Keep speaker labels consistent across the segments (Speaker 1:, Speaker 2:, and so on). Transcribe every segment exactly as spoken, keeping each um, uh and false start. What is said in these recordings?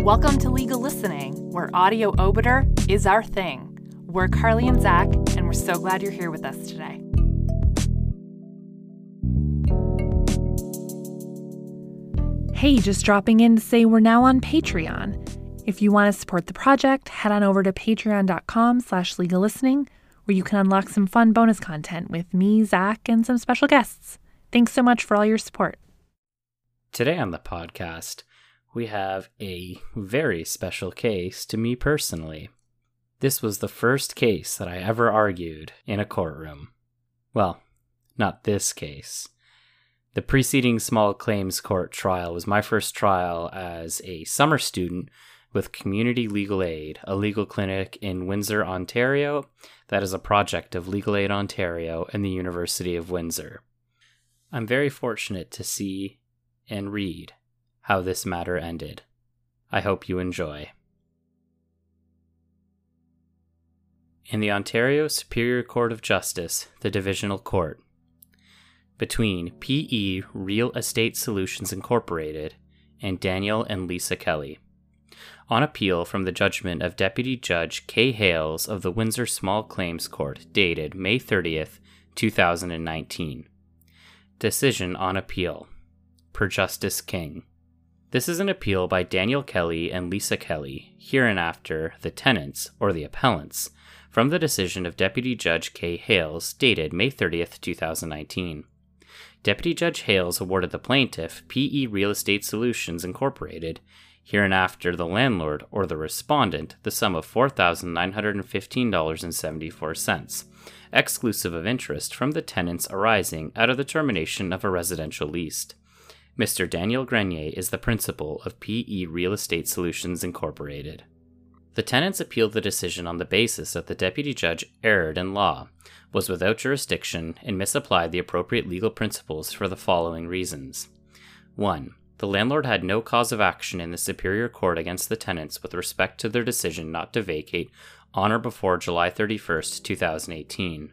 Speaker 1: Welcome to Legal Listening, where audio obiter is our thing. We're Carly and Zach, and we're so glad you're here with us today. Hey, just dropping in to say we're now on Patreon. If you want to support the project, head on over to patreon.com slash legal listening, where you can unlock some fun bonus content with me, Zach, and some special guests. Thanks so much for all your support.
Speaker 2: Today on the podcast, we have a very special case to me personally. This was the first case that I ever argued in a courtroom. Well, not this case. The preceding small claims court trial was my first trial as a summer student with Community Legal Aid, a legal clinic in Windsor, Ontario, that is a project of Legal Aid Ontario and the University of Windsor. I'm very fortunate to see and read how this matter ended. I hope you enjoy. In the Ontario Superior Court of Justice, the Divisional Court, between P E Real Estate Solutions Incorporated and Daniel and Lisa Kelly, on appeal from the judgment of Deputy Judge Kay Hales of the Windsor Small Claims Court dated May thirtieth, twenty nineteen. Decision on appeal. Per Justice King. This is an appeal by Daniel Kelly and Lisa Kelly, hereinafter the tenants, or the appellants, from the decision of Deputy Judge Kay Hales dated May thirtieth, twenty nineteen. Deputy Judge Hales awarded the plaintiff, P E Real Estate Solutions Incorporated, hereinafter the landlord or the respondent, the sum of four thousand nine hundred fifteen dollars and seventy-four cents, exclusive of interest from the tenants arising out of the termination of a residential lease. Mister Daniel Grenier is the principal of P E Real Estate Solutions Incorporated. The tenants appealed the decision on the basis that the deputy judge erred in law, was without jurisdiction, and misapplied the appropriate legal principles for the following reasons. one. The landlord had no cause of action in the Superior Court against the tenants with respect to their decision not to vacate on or before July thirty-first, twenty eighteen.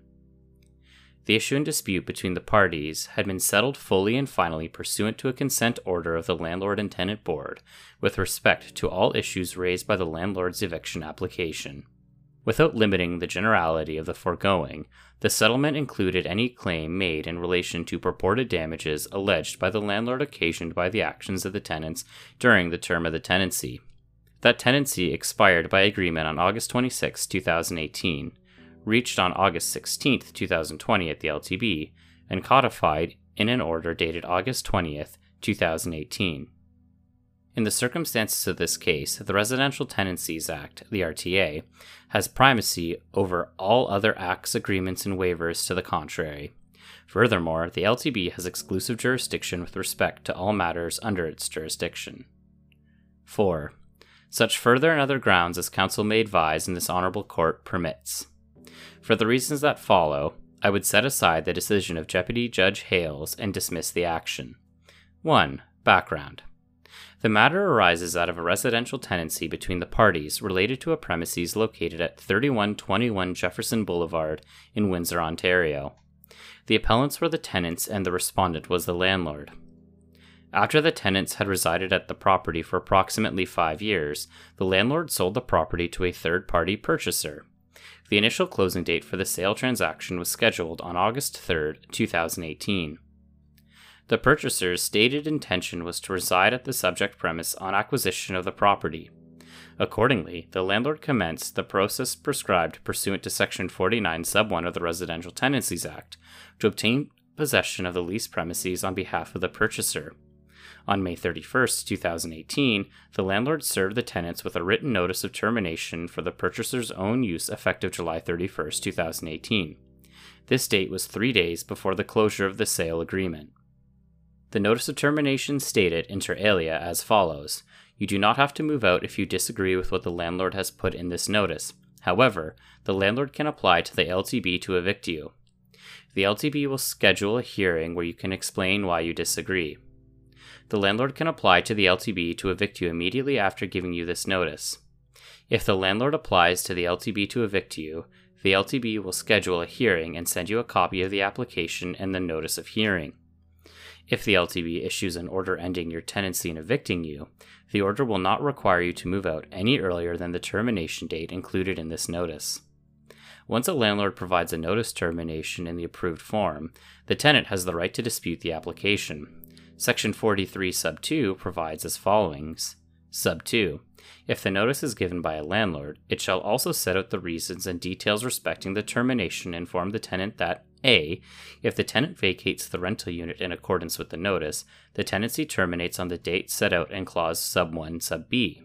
Speaker 2: The issue in dispute between the parties had been settled fully and finally pursuant to a consent order of the Landlord and Tenant Board with respect to all issues raised by the landlord's eviction application. Without limiting the generality of the foregoing, the settlement included any claim made in relation to purported damages alleged by the landlord occasioned by the actions of the tenants during the term of the tenancy. That tenancy expired by agreement on August twenty-sixth, twenty eighteen, reached on August sixteenth, twenty twenty at the L T B, and codified in an order dated August twentieth, twenty eighteen. In the circumstances of this case, the Residential Tenancies Act, the R T A, has primacy over all other acts, agreements, and waivers to the contrary. Furthermore, the L T B has exclusive jurisdiction with respect to all matters under its jurisdiction. four. Such further and other grounds as counsel may advise in this honorable court permits. For the reasons that follow, I would set aside the decision of Deputy Judge Hales and dismiss the action. one. Background. The matter arises out of a residential tenancy between the parties related to a premises located at thirty-one twenty-one Jefferson Boulevard in Windsor, Ontario. The appellants were the tenants and the respondent was the landlord. After the tenants had resided at the property for approximately five years, the landlord sold the property to a third-party purchaser. The initial closing date for the sale transaction was scheduled on August third, twenty eighteen. The purchaser's stated intention was to reside at the subject premise on acquisition of the property. Accordingly, the landlord commenced the process prescribed pursuant to Section forty-nine sub one of the Residential Tenancies Act to obtain possession of the leased premises on behalf of the purchaser. On May thirty-first, twenty eighteen, the landlord served the tenants with a written notice of termination for the purchaser's own use effective July thirty-first, twenty eighteen. This date was three days before the closure of the sale agreement. The notice of termination stated inter alia as follows. You do not have to move out if you disagree with what the landlord has put in this notice. However, the landlord can apply to the L T B to evict you. The L T B will schedule a hearing where you can explain why you disagree. The landlord can apply to the L T B to evict you immediately after giving you this notice. If the landlord applies to the L T B to evict you, the L T B will schedule a hearing and send you a copy of the application and the notice of hearing. If the L T B issues an order ending your tenancy and evicting you, the order will not require you to move out any earlier than the termination date included in this notice. Once a landlord provides a notice termination in the approved form, the tenant has the right to dispute the application. Section forty-three sub two provides as follows. Sub two. If the notice is given by a landlord, it shall also set out the reasons and details respecting the termination and inform the tenant that A. If the tenant vacates the rental unit in accordance with the notice, the tenancy terminates on the date set out in clause sub one sub B.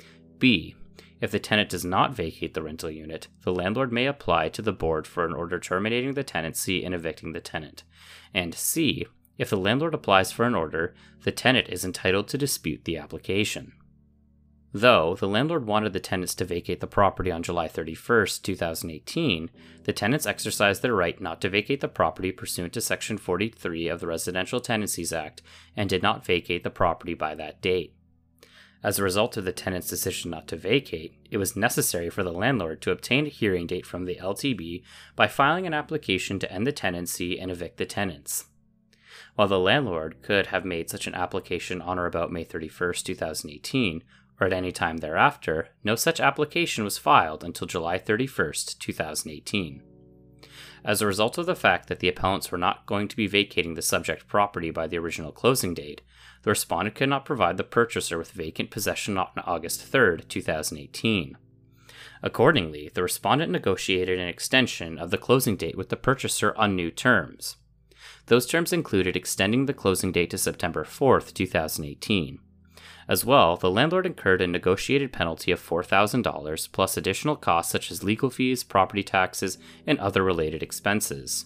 Speaker 2: B. If the tenant does not vacate the rental unit, the landlord may apply to the board for an order terminating the tenancy and evicting the tenant. And C. If the landlord applies for an order, the tenant is entitled to dispute the application. Though the landlord wanted the tenants to vacate the property on July thirty-first, twenty eighteen, the tenants exercised their right not to vacate the property pursuant to Section forty-three of the Residential Tenancies Act and did not vacate the property by that date. As a result of the tenant's decision not to vacate, it was necessary for the landlord to obtain a hearing date from the L T B by filing an application to end the tenancy and evict the tenants. While the landlord could have made such an application on or about May thirty-first, twenty eighteen, or at any time thereafter, no such application was filed until July thirty-first, twenty eighteen. As a result of the fact that the appellants were not going to be vacating the subject property by the original closing date, the respondent could not provide the purchaser with vacant possession on August third, twenty eighteen. Accordingly, the respondent negotiated an extension of the closing date with the purchaser on new terms. Those terms included extending the closing date to September fourth, twenty eighteen. As well, the landlord incurred a negotiated penalty of four thousand dollars plus additional costs such as legal fees, property taxes, and other related expenses.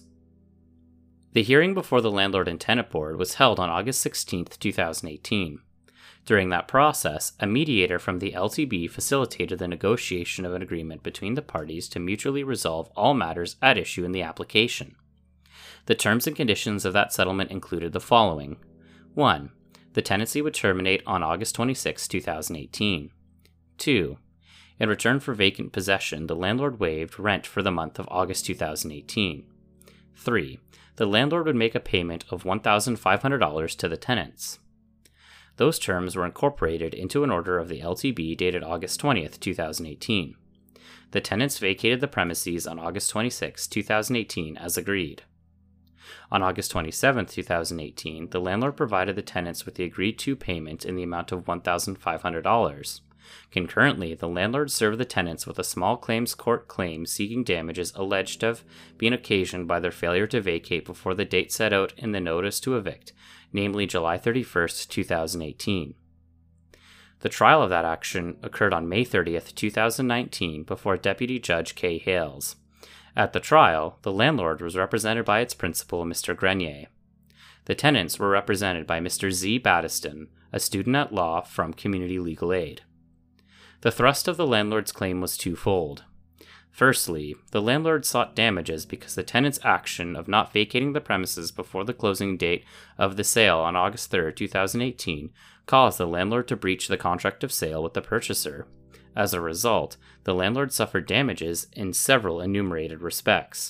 Speaker 2: The hearing before the Landlord and Tenant Board was held on August sixteenth, twenty eighteen. During that process, a mediator from the L T B facilitated the negotiation of an agreement between the parties to mutually resolve all matters at issue in the application. The terms and conditions of that settlement included the following. one. The tenancy would terminate on August twenty-sixth, twenty eighteen. two. In return for vacant possession, the landlord waived rent for the month of August twenty eighteen. three. The landlord would make a payment of one thousand five hundred dollars to the tenants. Those terms were incorporated into an order of the L T B dated August twentieth, twenty eighteen. The tenants vacated the premises on August twenty-sixth, twenty eighteen as agreed. On August twenty-seventh, twenty eighteen, the landlord provided the tenants with the agreed-to payment in the amount of one thousand five hundred dollars. Concurrently, the landlord served the tenants with a small claims court claim seeking damages alleged to have been occasioned by their failure to vacate before the date set out in the notice to evict, namely July thirty-first, twenty eighteen. The trial of that action occurred on May thirtieth, twenty nineteen, before Deputy Judge Kay Hales. At the trial, the landlord was represented by its principal, Mister Grenier. The tenants were represented by Mister Z. Battiston, a student at law from Community Legal Aid. The thrust of the landlord's claim was twofold. Firstly, the landlord sought damages because the tenant's action of not vacating the premises before the closing date of the sale on August third, twenty eighteen, caused the landlord to breach the contract of sale with the purchaser. As a result, the landlord suffered damages in several enumerated respects.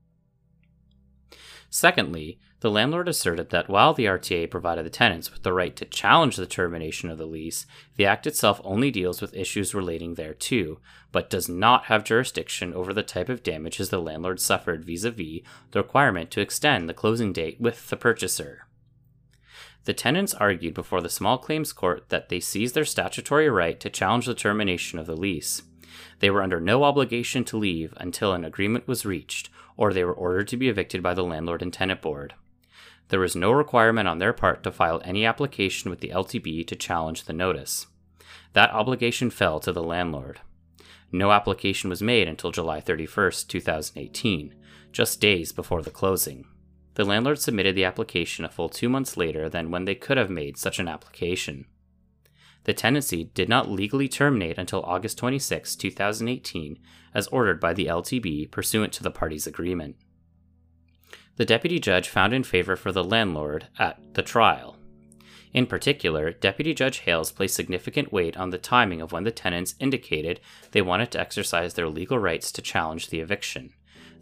Speaker 2: Secondly, the landlord asserted that while the R T A provided the tenants with the right to challenge the termination of the lease, the Act itself only deals with issues relating thereto, but does not have jurisdiction over the type of damages the landlord suffered vis-a-vis the requirement to extend the closing date with the purchaser. The tenants argued before the Small Claims Court that they seized their statutory right to challenge the termination of the lease. They were under no obligation to leave until an agreement was reached, or they were ordered to be evicted by the Landlord and Tenant Board. There was no requirement on their part to file any application with the L T B to challenge the notice. That obligation fell to the landlord. No application was made until July thirty-first, twenty eighteen, just days before the closing. The landlord submitted the application a full two months later than when they could have made such an application. The tenancy did not legally terminate until August twenty-sixth, twenty eighteen, as ordered by the L T B pursuant to the parties' agreement. The deputy judge found in favor for the landlord at the trial. In particular, Deputy Judge Hales placed significant weight on the timing of when the tenants indicated they wanted to exercise their legal rights to challenge the eviction.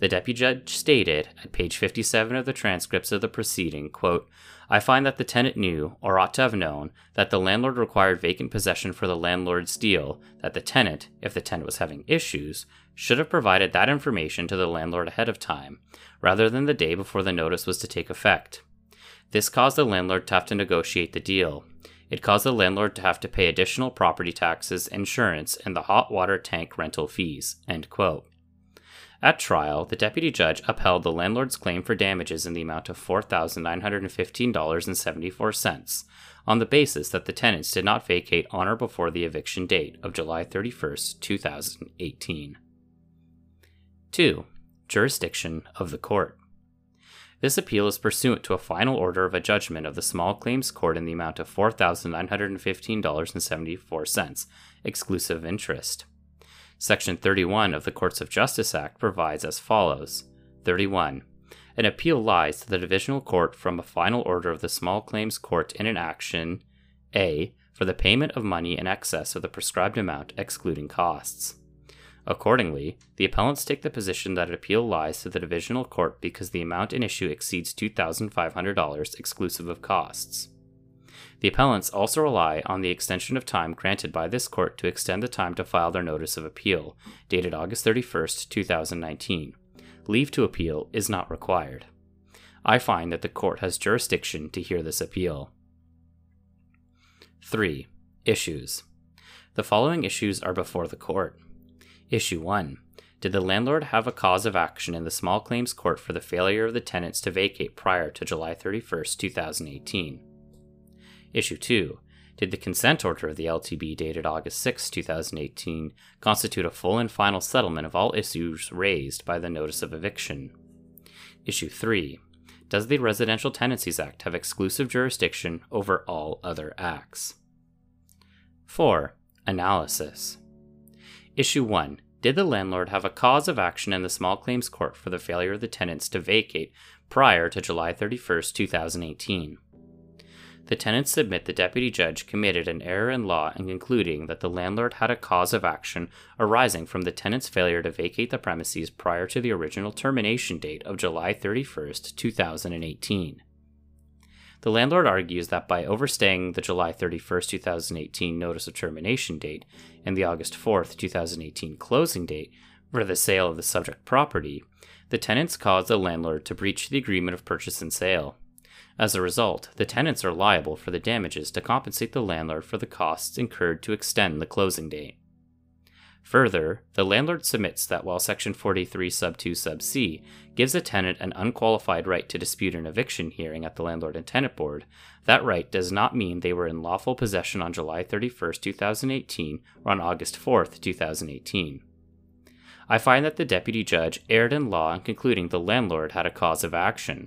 Speaker 2: The deputy judge stated, at page fifty-seven of the transcripts of the proceeding, quote, I find that the tenant knew, or ought to have known, that the landlord required vacant possession for the landlord's deal, that the tenant, if the tenant was having issues, should have provided that information to the landlord ahead of time, rather than the day before the notice was to take effect. This caused the landlord to have to negotiate the deal. It caused the landlord to have to pay additional property taxes, insurance, and the hot water tank rental fees, end quote. At trial, the deputy judge upheld the landlord's claim for damages in the amount of four thousand nine hundred fifteen dollars and seventy-four cents on the basis that the tenants did not vacate on or before the eviction date of July thirty-first, two thousand eighteen. two. Jurisdiction of the court. This appeal is pursuant to a final order of a judgment of the Small Claims Court in the amount of four thousand nine hundred fifteen dollars and seventy-four cents, exclusive of interest. Section thirty-one of the Courts of Justice Act provides as follows. thirty-one. An appeal lies to the Divisional Court from a final order of the Small Claims Court in an action A. for the payment of money in excess of the prescribed amount excluding costs. Accordingly, the appellants take the position that an appeal lies to the Divisional Court because the amount in issue exceeds two thousand five hundred dollars exclusive of costs. The appellants also rely on the extension of time granted by this court to extend the time to file their notice of appeal, dated August thirty-first, two thousand nineteen. Leave to appeal is not required. I find that the court has jurisdiction to hear this appeal. three. Issues. The following issues are before the court. Issue one. Did the landlord have a cause of action in the Small Claims Court for the failure of the tenants to vacate prior to July thirty-first, two thousand eighteen? Issue two. Did the consent order of the L T B dated August sixth, two thousand eighteen constitute a full and final settlement of all issues raised by the notice of eviction? Issue three. Does the Residential Tenancies Act have exclusive jurisdiction over all other acts? four. Analysis. Issue one. Did the landlord have a cause of action in the Small Claims Court for the failure of the tenants to vacate prior to July thirty-first, two thousand eighteen? The tenants submit the deputy judge committed an error in law in concluding that the landlord had a cause of action arising from the tenant's failure to vacate the premises prior to the original termination date of July thirty-first, two thousand eighteen. The landlord argues that by overstaying the July thirty-first, two thousand eighteen notice of termination date and the August fourth, two thousand eighteen closing date for the sale of the subject property, the tenants caused the landlord to breach the agreement of purchase and sale. As a result, the tenants are liable for the damages to compensate the landlord for the costs incurred to extend the closing date. Further, the landlord submits that while Section forty-three sub two sub c gives a tenant an unqualified right to dispute an eviction hearing at the Landlord and Tenant Board, that right does not mean they were in lawful possession on July thirty-first, two thousand eighteen or on August fourth, two thousand eighteen. I find that the deputy judge erred in law in concluding the landlord had a cause of action.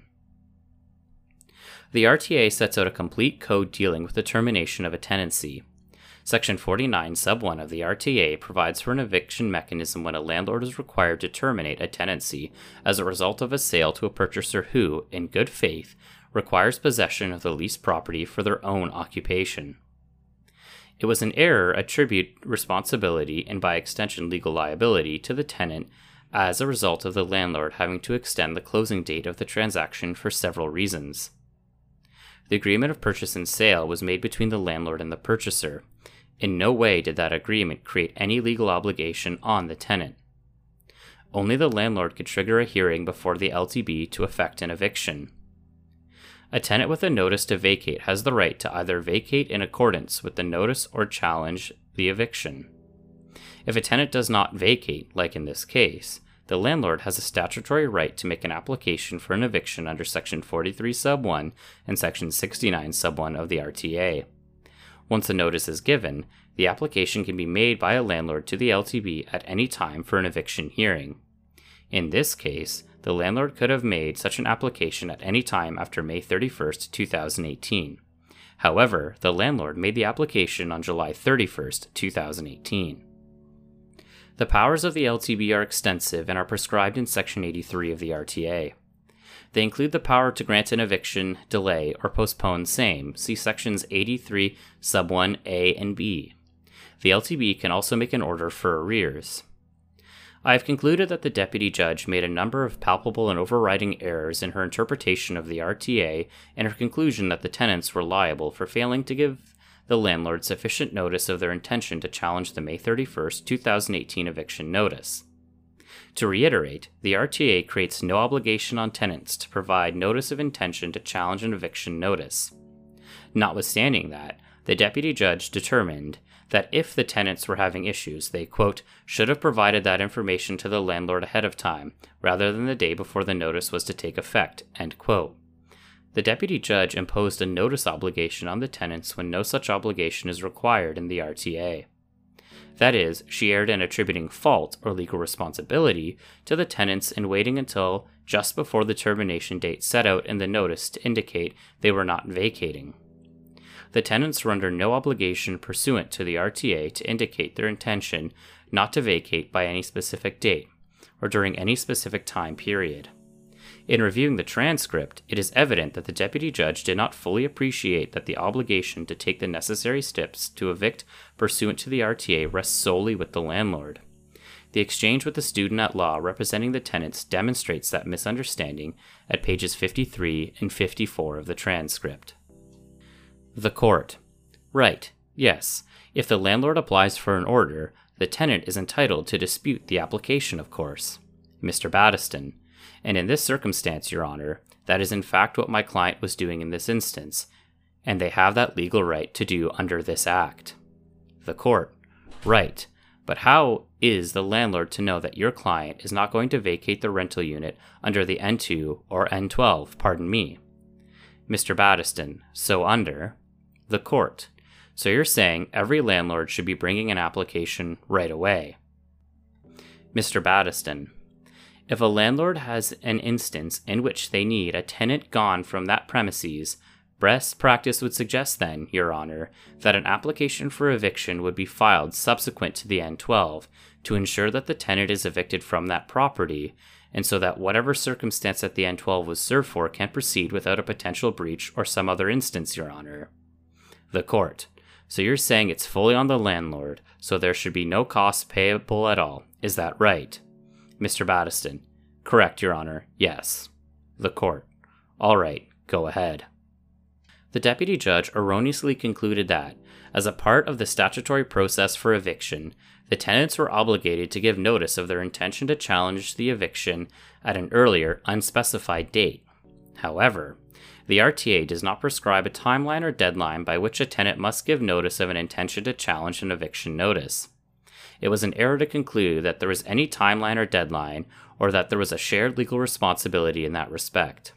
Speaker 2: The R T A sets out a complete code dealing with the termination of a tenancy. Section forty-nine sub one of the R T A provides for an eviction mechanism when a landlord is required to terminate a tenancy as a result of a sale to a purchaser who, in good faith, requires possession of the leased property for their own occupation. It was an error attribute responsibility and by extension legal liability to the tenant as a result of the landlord having to extend the closing date of the transaction for several reasons. The agreement of purchase and sale was made between the landlord and the purchaser. In no way did that agreement create any legal obligation on the tenant. Only the landlord could trigger a hearing before the L T B to effect an eviction. A tenant with a notice to vacate has the right to either vacate in accordance with the notice or challenge the eviction. If a tenant does not vacate, like in this case, the landlord has a statutory right to make an application for an eviction under Section forty-three sub one and Section sixty-nine sub one of the R T A. Once a notice is given, the application can be made by a landlord to the L T B at any time for an eviction hearing. In this case, the landlord could have made such an application at any time after May thirty-first, two thousand eighteen. However, the landlord made the application on July thirty-first, two thousand eighteen. The powers of the L T B are extensive and are prescribed in Section eighty-three of the R T A. They include the power to grant an eviction, delay, or postpone same, see Sections eighty-three sub one A and B. The L T B can also make an order for arrears. I have concluded that the deputy judge made a number of palpable and overriding errors in her interpretation of the R T A and her conclusion that the tenants were liable for failing to give the landlord sufficient notice of their intention to challenge the May thirty-first, twenty eighteen eviction notice. To reiterate, the R T A creates no obligation on tenants to provide notice of intention to challenge an eviction notice. Notwithstanding that, the deputy judge determined that if the tenants were having issues, they, quote, should have provided that information to the landlord ahead of time, rather than the day before the notice was to take effect, end quote. The deputy judge imposed a notice obligation on the tenants when no such obligation is required in the R T A. That is, she erred in attributing fault or legal responsibility to the tenants in waiting until just before the termination date set out in the notice to indicate they were not vacating. The tenants were under no obligation pursuant to the R T A to indicate their intention not to vacate by any specific date, or during any specific time period. In reviewing the transcript, it is evident that the deputy judge did not fully appreciate that the obligation to take the necessary steps to evict pursuant to the R T A rests solely with the landlord. The exchange with the student at law representing the tenants demonstrates that misunderstanding at pages fifty-three and fifty-four of the transcript. The court. Right, yes. If the landlord applies for an order, the tenant is entitled to dispute the application, of course. Mister Battiston. And in this circumstance, Your Honor, that is in fact what my client was doing in this instance, and they have that legal right to do under this act. The court. Right. But how is the landlord to know that your client is not going to vacate the rental unit under the N two or N twelve, pardon me? Mister Battiston. So under the court. So you're saying every landlord should be bringing an application right away. Mister Battiston. If a landlord has an instance in which they need a tenant gone from that premises, best practice would suggest then, Your Honor, that an application for eviction would be filed subsequent to the N twelve to ensure that the tenant is evicted from that property, and so that whatever circumstance that the N twelve was served for can proceed without a potential breach or some other instance, Your Honor. The court. So you're saying it's fully on the landlord, so there should be no costs payable at all. Is that right? Mister Battiston. Correct, Your Honor. Yes. The court. All right. Go ahead. The deputy judge erroneously concluded that, as a part of the statutory process for eviction, the tenants were obligated to give notice of their intention to challenge the eviction at an earlier, unspecified date. However, the R T A does not prescribe a timeline or deadline by which a tenant must give notice of an intention to challenge an eviction notice. It was an error to conclude that there was any timeline or deadline, or that there was a shared legal responsibility in that respect.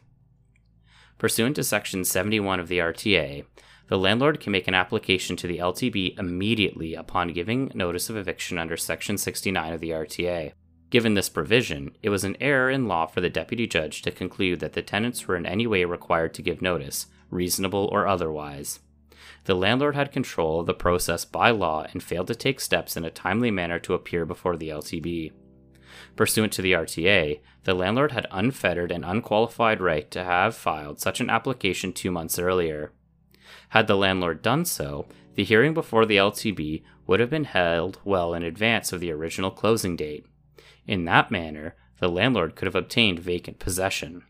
Speaker 2: Pursuant to Section seventy-one of the R T A, the landlord can make an application to the L T B immediately upon giving notice of eviction under Section sixty-nine of the R T A. Given this provision, it was an error in law for the deputy judge to conclude that the tenants were in any way required to give notice, reasonable or otherwise. The landlord had control of the process by law and failed to take steps in a timely manner to appear before the L T B. Pursuant to the R T A, the landlord had unfettered and unqualified right to have filed such an application two months earlier. Had the landlord done so, the hearing before the L T B would have been held well in advance of the original closing date. In that manner, the landlord could have obtained vacant possession.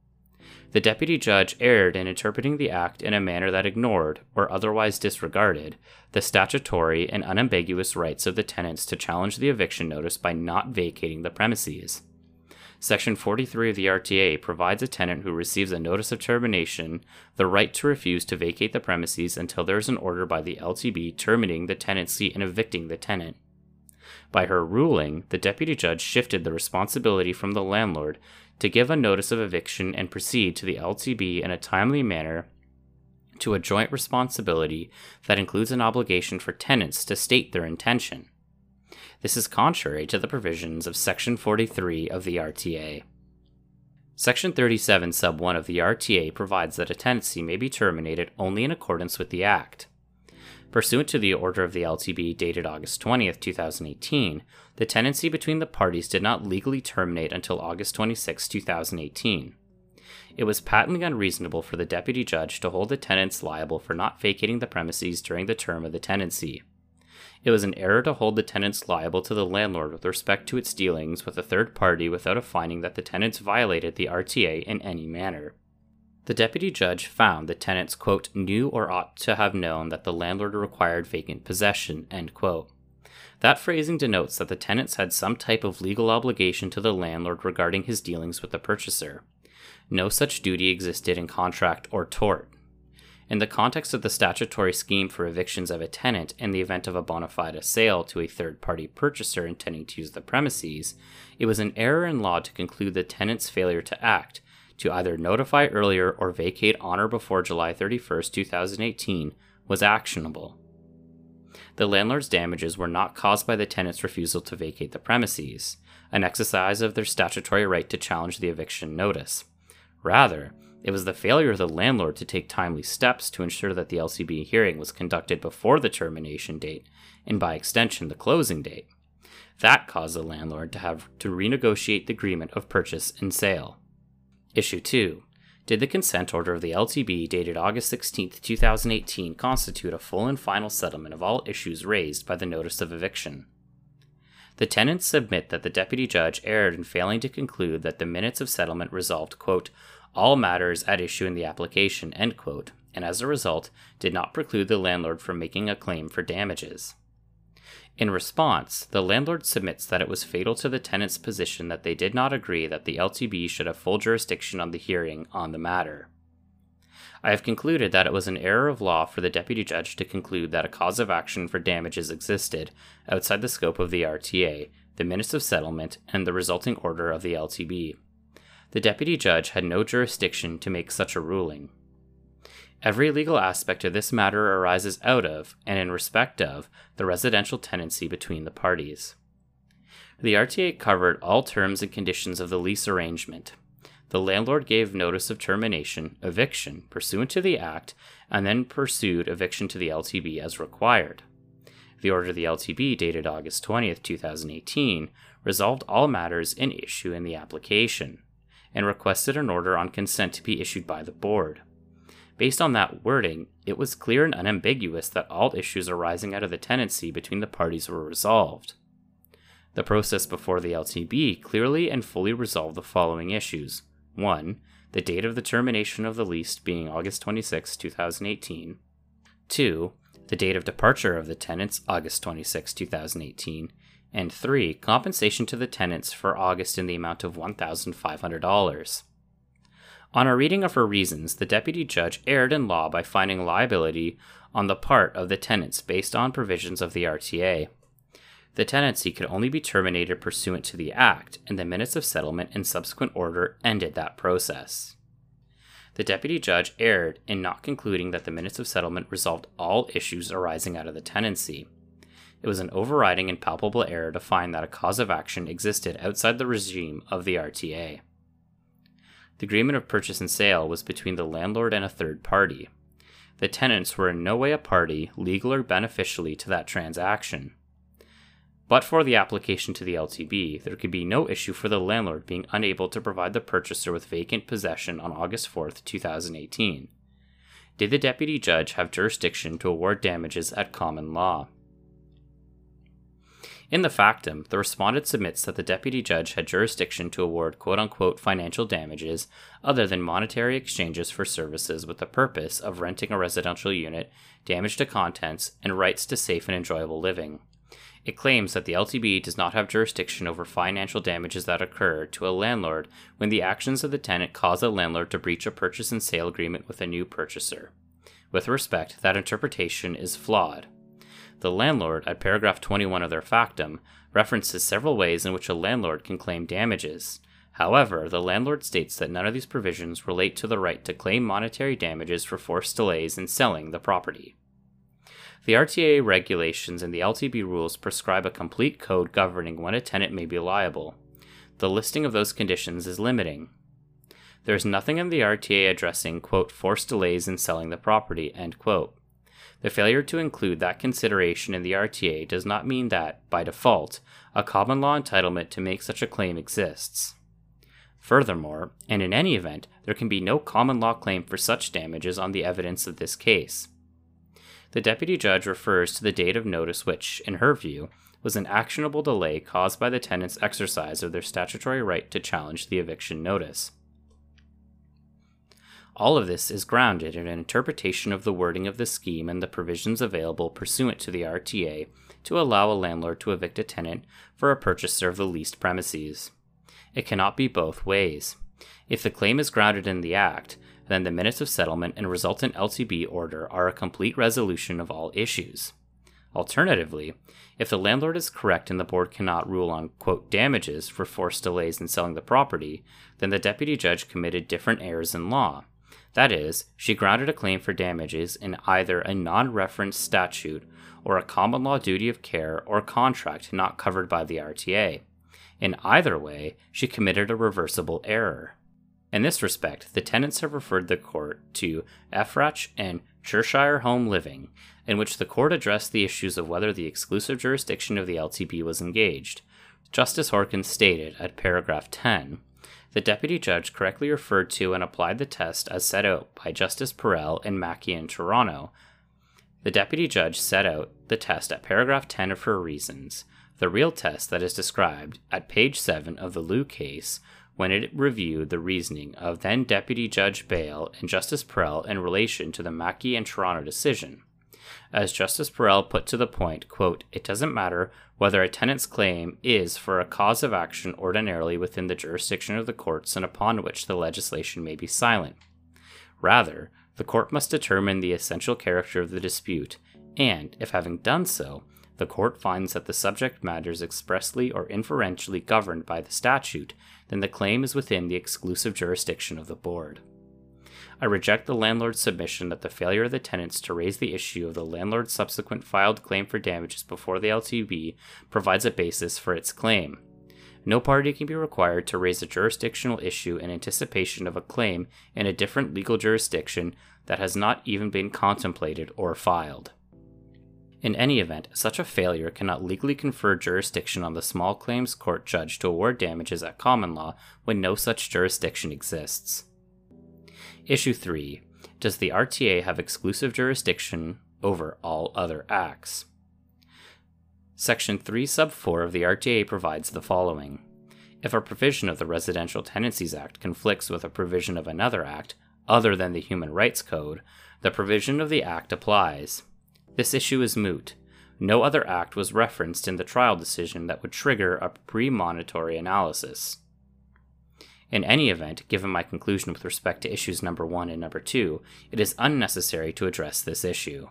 Speaker 2: The deputy judge erred in interpreting the act in a manner that ignored, or otherwise disregarded, the statutory and unambiguous rights of the tenants to challenge the eviction notice by not vacating the premises. Section forty-three of the R T A provides a tenant who receives a notice of termination the right to refuse to vacate the premises until there is an order by the L T B terminating the tenancy and evicting the tenant. By her ruling, the deputy judge shifted the responsibility from the landlord to give a notice of eviction and proceed to the L T B in a timely manner to a joint responsibility that includes an obligation for tenants to state their intention. This is contrary to the provisions of Section forty-three of the R T A. Section thirty-seven sub one of the R T A provides that a tenancy may be terminated only in accordance with the Act. Pursuant to the order of the L T B dated August twentieth, twenty eighteen, the tenancy between the parties did not legally terminate until August twenty-sixth, twenty eighteen. It was patently unreasonable for the deputy judge to hold the tenants liable for not vacating the premises during the term of the tenancy. It was an error to hold the tenants liable to the landlord with respect to its dealings with a third party without a finding that the tenants violated the R T A in any manner. The deputy judge found the tenants, quote, knew or ought to have known that the landlord required vacant possession, end quote. That phrasing denotes that the tenants had some type of legal obligation to the landlord regarding his dealings with the purchaser. No such duty existed in contract or tort. In the context of the statutory scheme for evictions of a tenant in the event of a bona fide sale to a third-party purchaser intending to use the premises, it was an error in law to conclude the tenant's failure to act, to either notify earlier or vacate on or before July thirty-first, twenty eighteen, was actionable. The landlord's damages were not caused by the tenant's refusal to vacate the premises, an exercise of their statutory right to challenge the eviction notice. Rather, it was the failure of the landlord to take timely steps to ensure that the L C B hearing was conducted before the termination date, and by extension the closing date. That caused the landlord to have to renegotiate the agreement of purchase and sale. Issue two. Did the consent order of the L T B dated August sixteenth, twenty eighteen constitute a full and final settlement of all issues raised by the notice of eviction? The tenants submit that the deputy judge erred in failing to conclude that the minutes of settlement resolved, quote, all matters at issue in the application, end quote, and as a result, did not preclude the landlord from making a claim for damages. In response, the landlord submits that it was fatal to the tenant's position that they did not agree that the L T B should have full jurisdiction on the hearing on the matter. I have concluded that it was an error of law for the deputy judge to conclude that a cause of action for damages existed outside the scope of the R T A, the minutes of settlement, and the resulting order of the L T B. The deputy judge had no jurisdiction to make such a ruling. Every legal aspect of this matter arises out of, and in respect of, the residential tenancy between the parties. The R T A covered all terms and conditions of the lease arrangement. The landlord gave notice of termination, eviction, pursuant to the Act, and then pursued eviction to the L T B as required. The order of the L T B, dated August twentieth, twenty eighteen, resolved all matters in issue in the application, and requested an order on consent to be issued by the board. Based on that wording, it was clear and unambiguous that all issues arising out of the tenancy between the parties were resolved. The process before the L T B clearly and fully resolved the following issues. one. The date of the termination of the lease being August twenty-sixth, twenty eighteen. two. The date of departure of the tenants, August twenty-sixth, twenty eighteen. And three. Compensation to the tenants for August in the amount of one thousand five hundred dollars. On a reading of her reasons, the deputy judge erred in law by finding liability on the part of the tenants based on provisions of the R T A. The tenancy could only be terminated pursuant to the Act, and the minutes of settlement and subsequent order ended that process. The deputy judge erred in not concluding that the minutes of settlement resolved all issues arising out of the tenancy. It was an overriding and palpable error to find that a cause of action existed outside the regime of the R T A. The agreement of purchase and sale was between the landlord and a third party. The tenants were in no way a party, legal or beneficially, to that transaction. But for the application to the L T B, there could be no issue for the landlord being unable to provide the purchaser with vacant possession on August fourth, twenty eighteen. Did the deputy judge have jurisdiction to award damages at common law? In the factum, the respondent submits that the deputy judge had jurisdiction to award quote-unquote financial damages other than monetary exchanges for services with the purpose of renting a residential unit, damage to contents, and rights to safe and enjoyable living. It claims that the L T B does not have jurisdiction over financial damages that occur to a landlord when the actions of the tenant cause a landlord to breach a purchase and sale agreement with a new purchaser. With respect, that interpretation is flawed. The landlord, at paragraph twenty-one of their factum, references several ways in which a landlord can claim damages. However, the landlord states that none of these provisions relate to the right to claim monetary damages for forced delays in selling the property. The R T A regulations and the L T B rules prescribe a complete code governing when a tenant may be liable. The listing of those conditions is limiting. There is nothing in the R T A addressing, quote, forced delays in selling the property, end quote. The failure to include that consideration in the R T A does not mean that, by default, a common law entitlement to make such a claim exists. Furthermore, and in any event, there can be no common law claim for such damages on the evidence of this case. The deputy judge refers to the date of notice which, in her view, was an actionable delay caused by the tenants' exercise of their statutory right to challenge the eviction notice. All of this is grounded in an interpretation of the wording of the scheme and the provisions available pursuant to the R T A to allow a landlord to evict a tenant for a purchaser of the leased premises. It cannot be both ways. If the claim is grounded in the Act, then the minutes of settlement and resultant L T B order are a complete resolution of all issues. Alternatively, if the landlord is correct and the board cannot rule on, quote, damages for forced delays in selling the property, then the deputy judge committed different errors in law. That is, she grounded a claim for damages in either a non-referenced statute or a common law duty of care or contract not covered by the R T A. In either way, she committed a reversible error. In this respect, the tenants have referred the court to Efrach and Cheshire Home Living, in which the court addressed the issues of whether the exclusive jurisdiction of the L T B was engaged. Justice Horkins stated at paragraph ten, the deputy judge correctly referred to and applied the test as set out by Justice Perel and Mackey in Toronto. The deputy judge set out the test at paragraph ten of her reasons. The real test that is described at page seven of the Liu case when it reviewed the reasoning of then Deputy Judge Bale and Justice Perel in relation to the Mackey and Toronto decision. As Justice Perel put to the point, quote, it doesn't matter whether a tenant's claim is for a cause of action ordinarily within the jurisdiction of the courts and upon which the legislation may be silent. Rather, the court must determine the essential character of the dispute, and, if having done so, the court finds that the subject matter is expressly or inferentially governed by the statute, then the claim is within the exclusive jurisdiction of the board. I reject the landlord's submission that the failure of the tenants to raise the issue of the landlord's subsequent filed claim for damages before the L T B provides a basis for its claim. No party can be required to raise a jurisdictional issue in anticipation of a claim in a different legal jurisdiction that has not even been contemplated or filed. In any event, such a failure cannot legally confer jurisdiction on the small claims court judge to award damages at common law when no such jurisdiction exists. Issue three. Does the R T A have exclusive jurisdiction over all other acts? Section three sub four of the R T A provides the following. If a provision of the Residential Tenancies Act conflicts with a provision of another act, other than the Human Rights Code, the provision of the act applies. This issue is moot. No other act was referenced in the trial decision that would trigger a premonitory analysis. In any event, given my conclusion with respect to issues number one and number two, it is unnecessary to address this issue.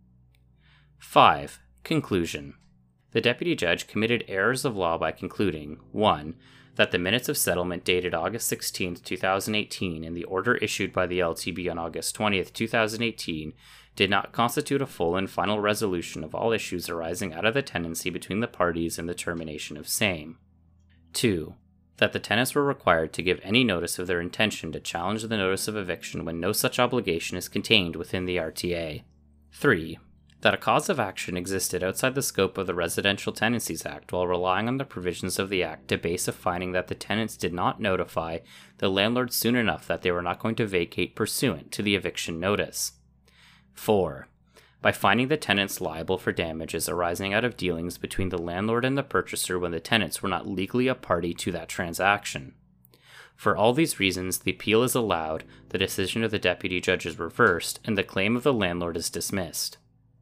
Speaker 2: five. Conclusion. The deputy judge committed errors of law by concluding, one. That the minutes of settlement dated August sixteenth, twenty eighteen and the order issued by the L T B on August twentieth, twenty eighteen did not constitute a full and final resolution of all issues arising out of the tenancy between the parties and the termination of same. two. That the tenants were required to give any notice of their intention to challenge the notice of eviction when no such obligation is contained within the R T A. three. That a cause of action existed outside the scope of the Residential Tenancies Act while relying on the provisions of the Act to base a finding that the tenants did not notify the landlord soon enough that they were not going to vacate pursuant to the eviction notice. four. By finding the tenants liable for damages arising out of dealings between the landlord and the purchaser when the tenants were not legally a party to that transaction. For all these reasons, the appeal is allowed, the decision of the deputy judge is reversed, and the claim of the landlord is dismissed.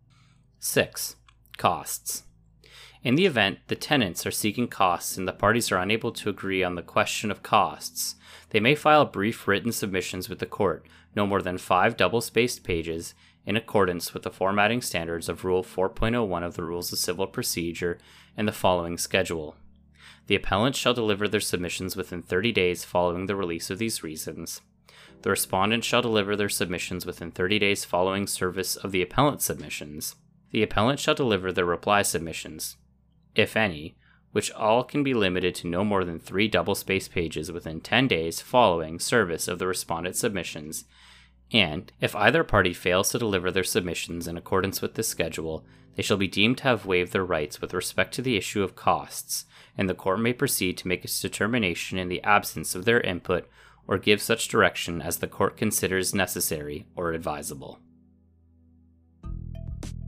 Speaker 2: six. Costs. In the event the tenants are seeking costs and the parties are unable to agree on the question of costs, they may file brief written submissions with the court, no more than five double-spaced pages, in accordance with the formatting standards of Rule four point oh one of the Rules of Civil Procedure and the following schedule. The appellants shall deliver their submissions within thirty days following the release of these reasons. The respondent shall deliver their submissions within thirty days following service of the appellant's submissions. The appellant shall deliver their reply submissions, if any, which all can be limited to no more than three double-spaced pages within ten days following service of the respondent's submissions, and, if either party fails to deliver their submissions in accordance with this schedule, they shall be deemed to have waived their rights with respect to the issue of costs, and the court may proceed to make its determination in the absence of their input or give such direction as the court considers necessary or advisable.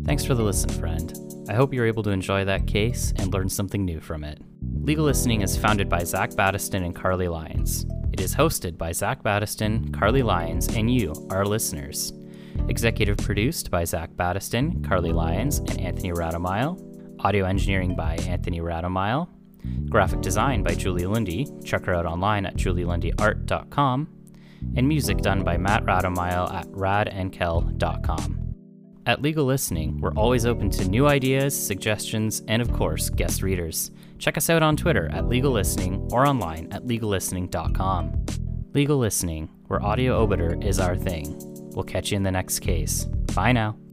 Speaker 2: Thanks for the listen, friend. I hope you're able to enjoy that case and learn something new from it. Legal Listening is founded by Zach Battiston and Carly Lyons. It is hosted by Zach Battiston, Carly Lyons, and you, our listeners. Executive produced by Zach Battiston, Carly Lyons, and Anthony Radomile. Audio engineering by Anthony Radomile. Graphic design by Julie Lundy. Check her out online at julie lundy art dot com. And music done by Matt Radomile at rad and kel dot com. At Legal Listening, we're always open to new ideas, suggestions, and of course, guest readers. Check us out on Twitter at Legal Listening or online at legal listening dot com. Legal Listening, where audio obiter is our thing. We'll catch you in the next case. Bye now.